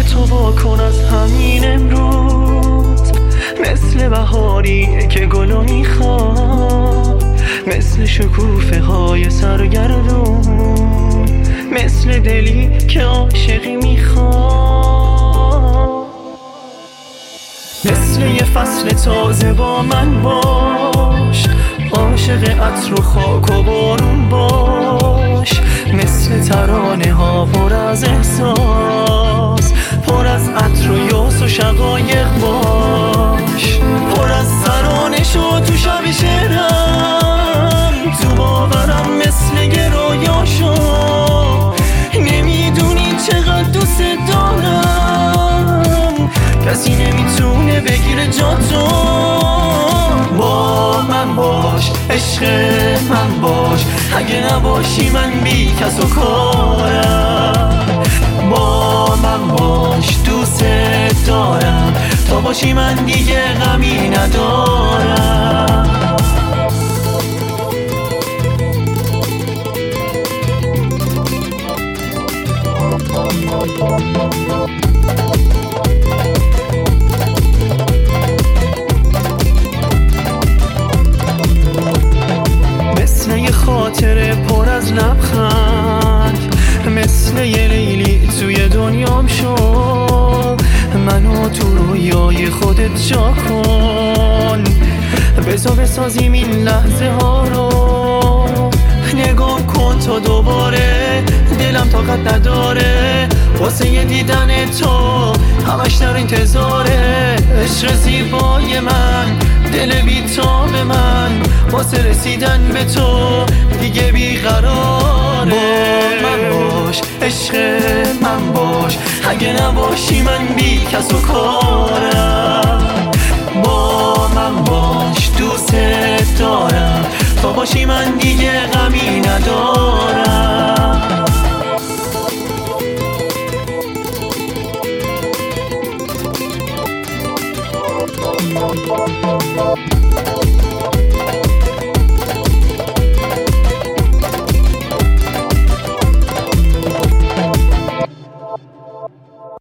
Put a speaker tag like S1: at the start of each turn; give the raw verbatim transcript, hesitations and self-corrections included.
S1: تو واکن از همین امروز، مثل بهاری که گلو میخواد، مثل شکوفه های سرگردون، مثل دلی که عاشقی میخواد. مثل یه فصل تازه با من باش، عاشق عطر و خاک و بارون باش، مثل ترانه ها پر از احساس، پر از عطر و یاس و شقایق باش، پر از ترانه شو تو شب شعرم، تو باورم مثل یه رویا شو. نمیدونی چقدر دوست دارم، کسی نمیتونه بگیره جا تو. با من باش، عشق من باش، اگه نباشی من بی کس و کارم. با من باش، دوست دارم، تا باشی من دیگه غمی ندارم. مثل یه خاطره پر از لبخند، مثل یه لیلی توی دنیام شو، منو تو رویای خودت جا کن، بذار بسازیم این لحظه ها رو. نگاه کن تا دوباره، دلم طاقت نداره واسه یه دیدن تو، همش در انتظاره. عشق زیبای من، دل بی‌تاب من، واسه رسیدن به تو دیگه بیقراره. با من باش، عشق من باش، اگه نباشی من بی کس و کارم. با من باش، دوست دارم، تا باشی من دیگه غمی